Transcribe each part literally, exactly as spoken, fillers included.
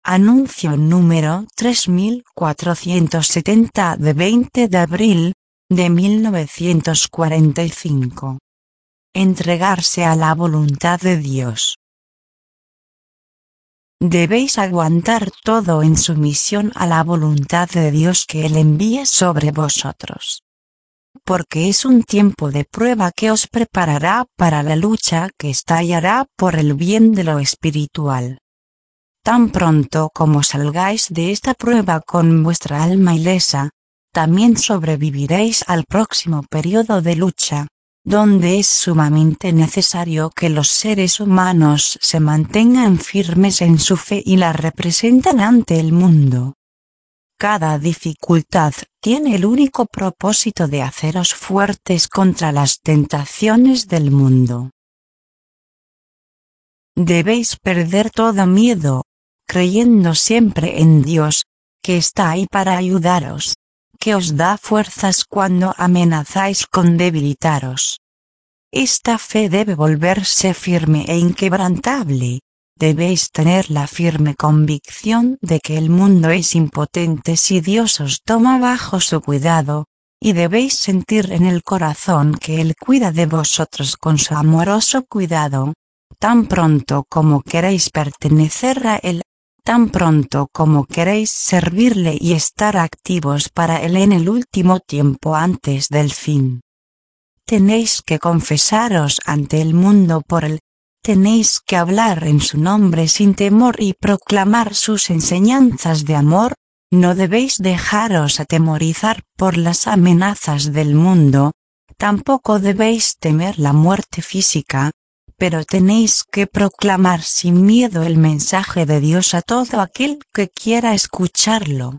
Anuncio número tres mil cuatrocientos setenta de veinte de abril de mil novecientos cuarenta y cinco. Entregarse a la voluntad de Dios. Debéis aguantar todo en sumisión a la voluntad de Dios que Él envíe sobre vosotros. Porque es un tiempo de prueba que os preparará para la lucha que estallará por el bien de lo espiritual. Tan pronto como salgáis de esta prueba con vuestra alma ilesa, también sobreviviréis al próximo periodo de lucha, donde es sumamente necesario que los seres humanos se mantengan firmes en su fe y la representen ante el mundo. Cada dificultad tiene el único propósito de haceros fuertes contra las tentaciones del mundo. Debéis perder todo miedo, creyendo siempre en Dios, que está ahí para ayudaros, que os da fuerzas cuando amenazáis con debilitaros. Esta fe debe volverse firme e inquebrantable. Debéis tener la firme convicción de que el mundo es impotente si Dios os toma bajo su cuidado, y debéis sentir en el corazón que Él cuida de vosotros con su amoroso cuidado, tan pronto como queréis pertenecer a Él, tan pronto como queréis servirle y estar activos para Él en el último tiempo antes del fin. Tenéis que confesaros ante el mundo por Él. Tenéis que hablar en su nombre sin temor y proclamar sus enseñanzas de amor. No debéis dejaros atemorizar por las amenazas del mundo, tampoco debéis temer la muerte física, pero tenéis que proclamar sin miedo el mensaje de Dios a todo aquel que quiera escucharlo.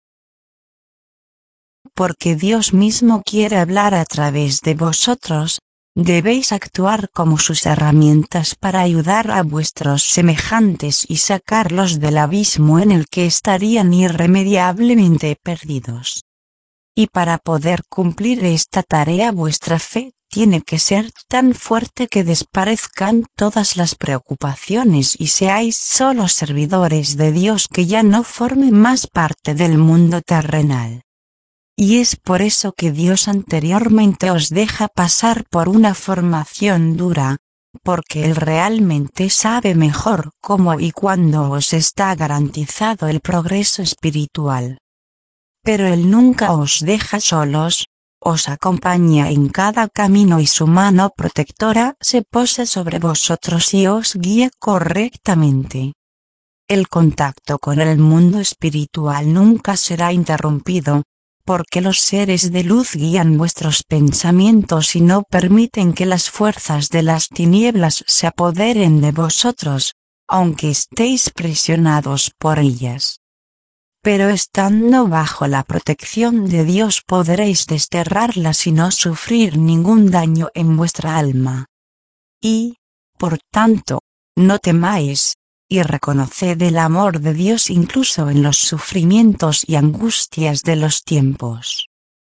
Porque Dios mismo quiere hablar a través de vosotros. Debéis actuar como sus herramientas para ayudar a vuestros semejantes y sacarlos del abismo en el que estarían irremediablemente perdidos. Y para poder cumplir esta tarea vuestra fe tiene que ser tan fuerte que desaparezcan todas las preocupaciones y seáis solo servidores de Dios que ya no formen más parte del mundo terrenal. Y es por eso que Dios anteriormente os deja pasar por una formación dura, porque Él realmente sabe mejor cómo y cuándo os está garantizado el progreso espiritual. Pero Él nunca os deja solos, os acompaña en cada camino y su mano protectora se posa sobre vosotros y os guía correctamente. El contacto con el mundo espiritual nunca será interrumpido, porque los seres de luz guían vuestros pensamientos y no permiten que las fuerzas de las tinieblas se apoderen de vosotros, aunque estéis presionados por ellas. Pero estando bajo la protección de Dios podréis desterrarlas y no sufrir ningún daño en vuestra alma. Y, por tanto, no temáis, y reconoced el amor de Dios incluso en los sufrimientos y angustias de los tiempos.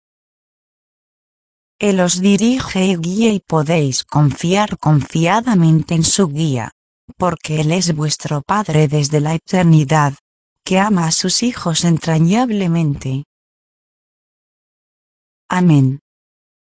Él os dirige y guía y podéis confiar confiadamente en su guía, porque Él es vuestro Padre desde la eternidad, que ama a sus hijos entrañablemente. Amén.